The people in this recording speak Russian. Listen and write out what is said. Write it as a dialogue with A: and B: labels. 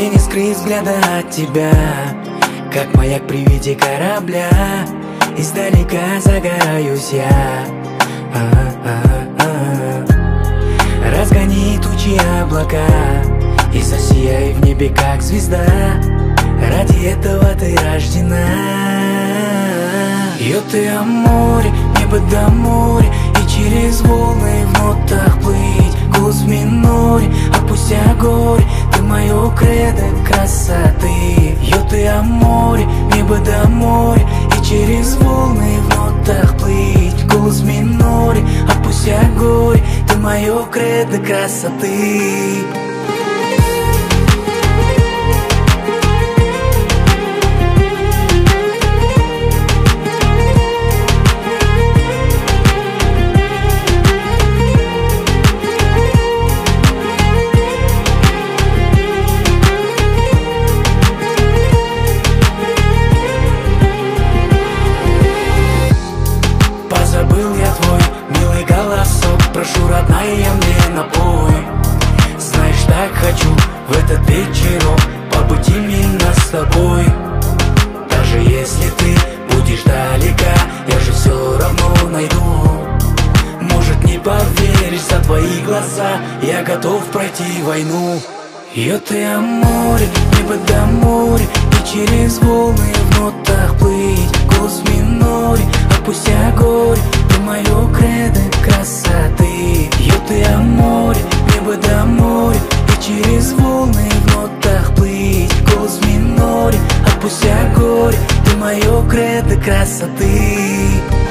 A: Мне не скрыть взгляда от тебя, как маяк при виде корабля. Издалека загораюсь я. Разгони тучи облака и засияй в небе, как звезда. Ради этого ты рождена. Йо, ты о море, небо до моря, и через волны в нотах плыть. Голос в миноре, опустя горе, ты мое кредо красоты. Йо, ты о море, небо до моря, и через волны в нотах плыть. Голос в миноре, опустя горе, ты мое кредо красоты. Прошу, родная, мне напой. Знаешь, так хочу в этот вечерок побыть именно с тобой. Даже если ты будешь далека, я же все равно найду. Может, не поверишь, за твои глаза я готов пройти войну. Йо, ты о море, небо до моря, и через волны в нотах плыть. Голос в миноре, опустя горе, ты мое кредо красоты. Йо, ты о море, небо до моря, и через волны в нотах плыть. Голос в миноре, опустя горе, ты мое кредо красоты.